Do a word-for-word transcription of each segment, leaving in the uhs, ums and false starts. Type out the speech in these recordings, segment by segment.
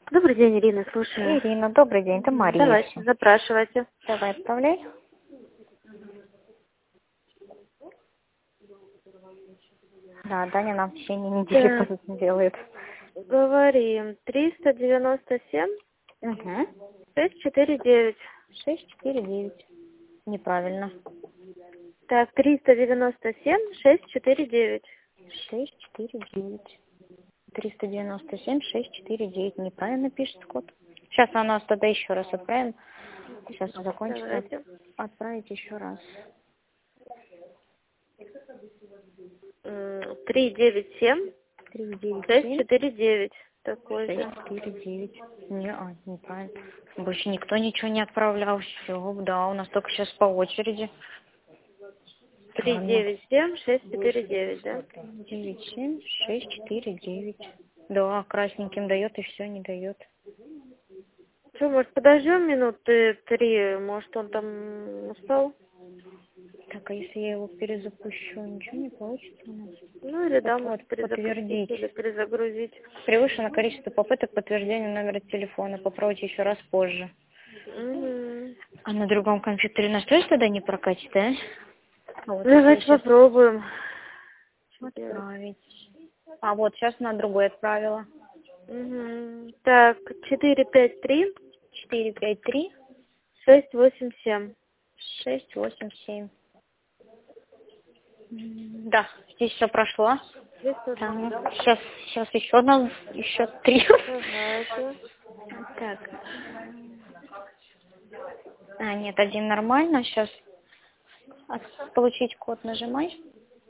Добрый день, Ирина, слушаю. Ирина, добрый день, это Мария. Давайте, запрашивайте. Давай, отправляй. Да, Даня нам в течение недели Так. делает. Говорим. триста девяносто семь Угу. шесть четыре девять. шесть четыре девять. Неправильно. Так, триста девяносто семь шесть четыре девять. шесть четыре девять. триста девяносто семь шесть четыре девять. Неправильно пишет код. Сейчас на нас тогда еще раз отправим. Сейчас закончим. Давайте. Отправить еще раз. три девять семь три девять шесть семь четыре девять. Такой же. шесть четыре девять. Не, а, неправильно. Больше никто ничего не отправлял. Все, да, у нас только сейчас по очереди. три девять семь шесть четыре девять, да? девять семь шесть четыре девять. Да, красненьким дает и все не дает. Что, может, подождем минуты три? Может, он там устал? Так, а если я его перезапущу, ничего не получится у нас? Ну, или да, Вот, может, подтвердить. или перезагрузить. Превышено количество попыток подтверждения номера телефона. Попробуйте еще раз позже. Угу. А на другом компьютере настройки тогда не прокатит, да? А вот Давайте сейчас попробуем. отправить. А вот сейчас на другой отправила. Угу. Так, четыре пять три четыре пять три шесть восемь семь. шесть восемь семь. Да, здесь все прошло. Здесь тоже. Так, сейчас, сейчас еще одна, еще три. Давайте. Так. А, нет, один нормально. Сейчас получить код нажимай.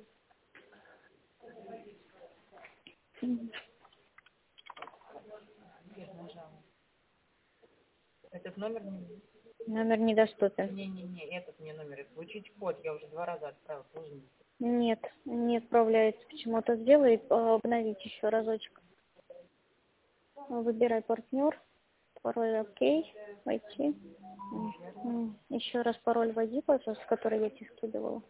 Этот номер... Номер недоступен. Не-не-не, этот мне номер. Получить код, я уже два раза отправил. Сложно. Нет, не отправляется. Почему-то сделай, обновить еще разочек. Выбирай партнер. Пароль окей. Войти. Еще раз пароль вводи, пожалуйста, который я тебе скидывала.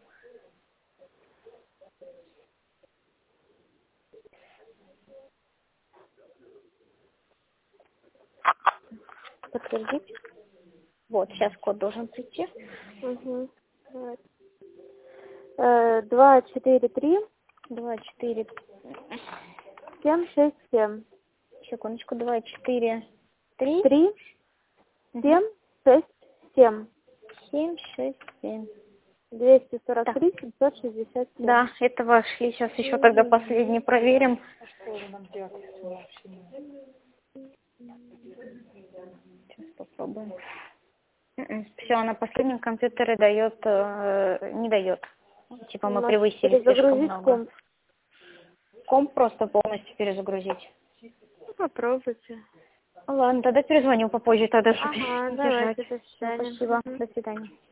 Подтвердить. Вот, сейчас код должен прийти. Угу. Два четыре три Два четыре. семь шесть семь. Секундочку. Два четыре три. Три семь шесть семь. Семь шесть семь. Двести сорок три семьсот шестьдесят семь. Да, это вошли. Сейчас еще тогда последний проверим. Что же нам делать? Сейчас попробуем. Все, на последнем компьютере дает, э, не дает. Типа мы превысили слишком много. Комп. Комп просто полностью перезагрузить. Попробуйте. Ладно, тогда перезвоню попозже, тогда, чтобы Ага, держать. давайте, до свидания. Спасибо, до свидания.